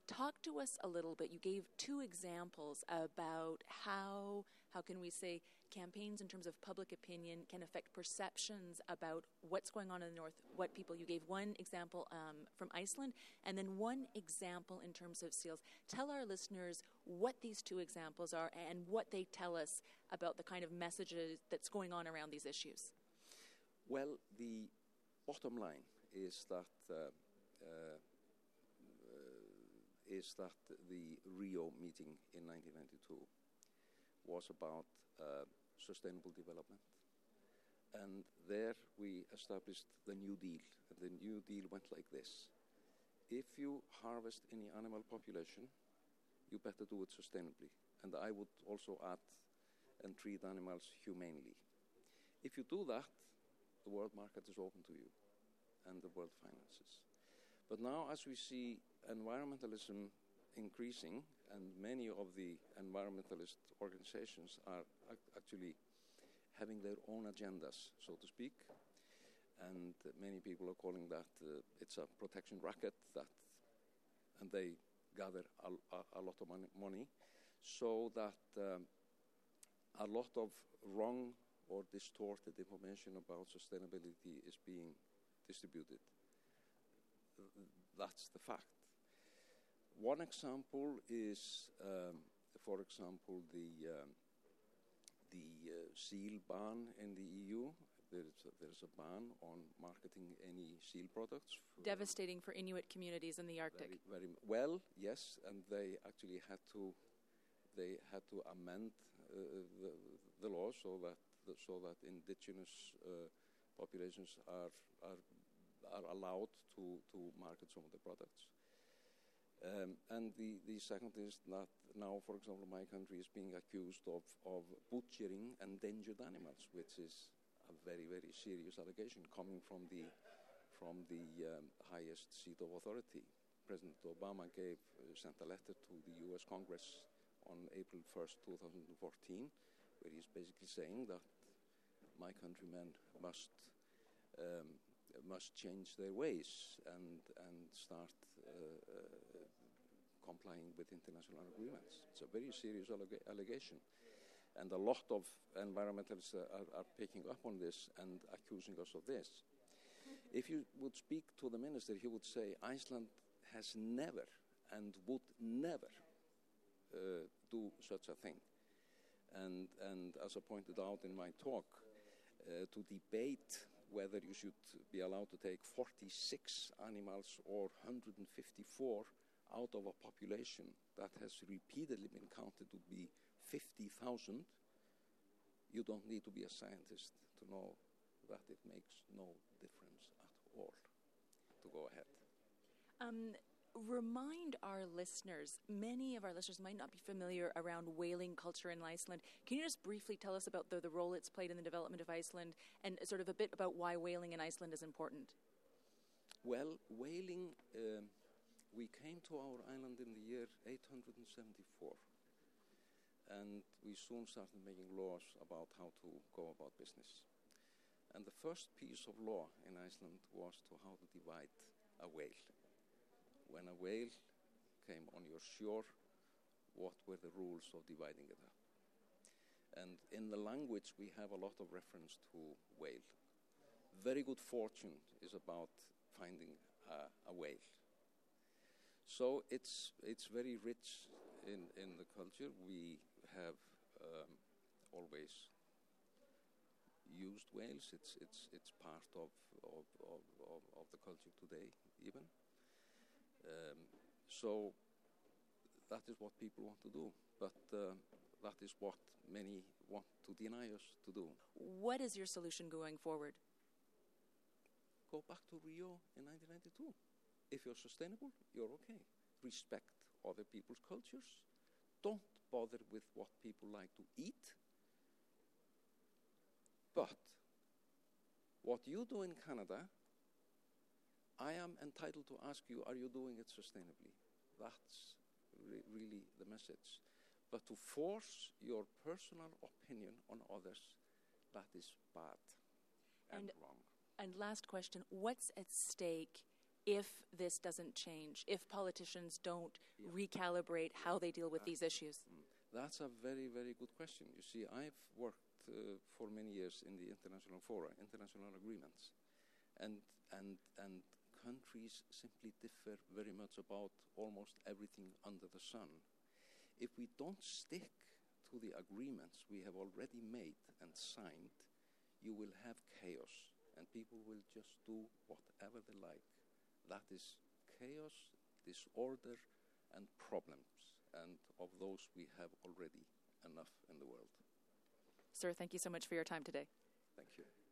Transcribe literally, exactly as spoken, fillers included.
talk to us a little bit. You gave two examples about how, how can we say, campaigns in terms of public opinion can affect perceptions about what's going on in the North, what people, you gave one example um, from Iceland, and then one example in terms of seals. Tell our listeners what these two examples are and what they tell us about the kind of messages that's going on around these issues. Well, the bottom line is that uh, uh, uh, is that the Rio meeting in nineteen ninety-two was about uh, sustainable development. And there we established the New Deal. And the New Deal went like this. If you harvest any animal population, you better do it sustainably. And I would also add, and treat animals humanely. If you do that, the world market is open to you and the world finances. But now as we see environmentalism increasing, and many of the environmentalist organizations are actually having their own agendas, so to speak, and many people are calling that uh, it's a protection racket, that, and they gather a, a, a lot of money, money so that um, a lot of wrong or distorted information about sustainability is being distributed. That's the fact. One example is, um, for example, the um, the uh, seal ban in the E U. There's a, there's a ban on marketing any seal products. Devastating for Inuit communities in the Arctic. Very, very well, yes, and they actually had to they had to amend uh, the, the law so that the, so that indigenous uh, populations are are are allowed to to market some of the products. Um, and the, the second is that now, for example, my country is being accused of, of butchering endangered animals, which is a very, very serious allegation coming from the from the um, highest seat of authority. President Obama gave uh, sent a letter to the U S Congress on April first, two thousand fourteen, where he's basically saying that my countrymen must um, must change their ways and and start uh, uh, complying with international agreements. It's a very serious alleg- allegation. And a lot of environmentalists are, are picking up on this and accusing us of this. If you would speak to the minister, he would say Iceland has never and would never uh, do such a thing. And, and as I pointed out in my talk, uh, to debate whether you should be allowed to take forty-six animals or one hundred fifty-four out of a population that has repeatedly been counted to be fifty thousand, you don't need to be a scientist to know that it makes no difference at all to go ahead. Um, remind our listeners, many of our listeners might not be familiar around whaling culture in Iceland. Can you just briefly tell us about the, the role it's played in the development of Iceland and sort of a bit about why whaling in Iceland is important? Well, whaling, um, we came to our island in the year eight hundred seventy-four. And we soon started making laws about how to go about business. And the first piece of law in Iceland was to how to divide a whale. When a whale came on your shore, what were the rules of dividing it up? And in the language, we have a lot of reference to whale. Very good fortune is about finding a, a whale. So it's it's very rich in, in the culture. We have um, always used whales. It's it's it's part of of, of, of, of the culture today, even. Um, so that is what people want to do, but uh, that is what many want to deny us to do. What is your solution going forward? Go back to Rio in nineteen ninety-two. If you're sustainable, you're okay. Respect other people's cultures. Don't bother with what people like to eat. But what you do in Canada, I am entitled to ask you, are you doing it sustainably? That's re- really the message. But to force your personal opinion on others, that is bad and, and wrong. And last question, what's at stake if this doesn't change, if politicians don't Yeah. recalibrate how they deal with these issues? Mm. That's a very, very good question. You see, I've worked uh, for many years in the international fora, international agreements, and and and countries simply differ very much about almost everything under the sun. If we don't stick to the agreements we have already made and signed, you will have chaos, and people will just do whatever they like. That is chaos, disorder, and problems, and of those we have already enough in the world. Sir, thank you so much for your time today. Thank you.